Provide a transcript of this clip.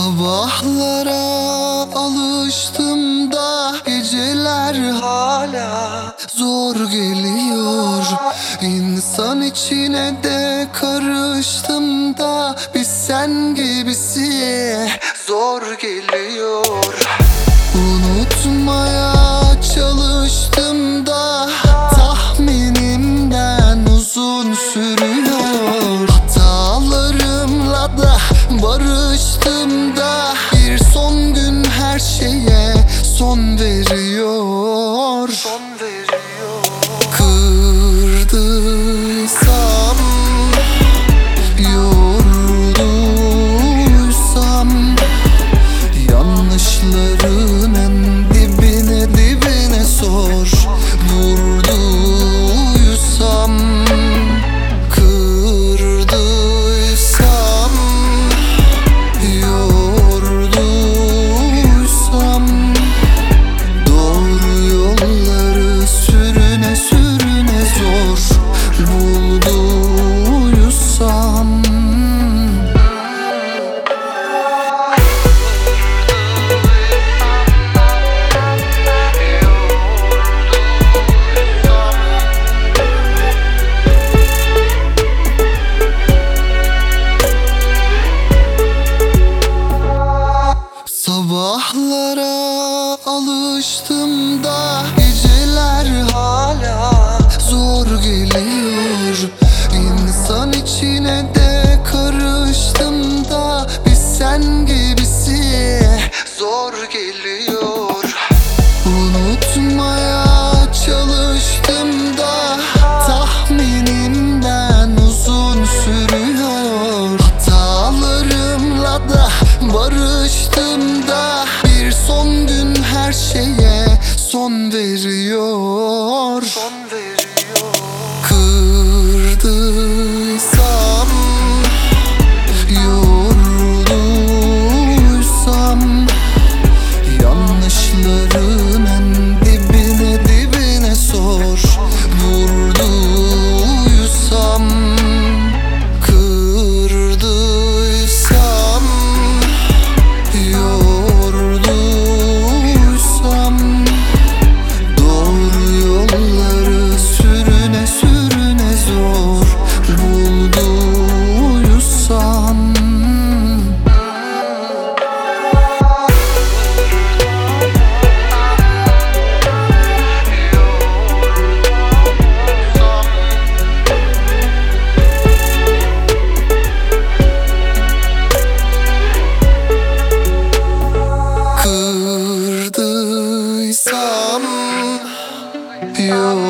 Sabahlara alıştım da geceler hala zor geliyor. İnsan içine de karıştım da bir sen gibisi zor geliyor. Unutmaya çalıştım da tahminimden uzun sürüyor. Hatalarımla da barıştım da bir son gün her şeye son veriyor. Kırdıysam, yorduysam, yanlışların en dibine dibine sor. Vurduysam, kırdıysam, yorduysam, doğru yolları sürüne sürüne zor bulduysam. Sabahlara alıştım da geceler hala zor geliyor. İnsan içine de karıştım da bir sen gibisi zor geliyor. Unutmaya çalıştım da tahminimden uzun sürüyor. Hatalarımla da barıştım da bir son gün her şeye son veriyor. Kırdıysam, yorduysam, yanlışların en dibine dibine sor. Vurduysam, kırdıysam, yorduysam, doğru yolları sürüne sürüne zor bulduysam. Kırdıysam,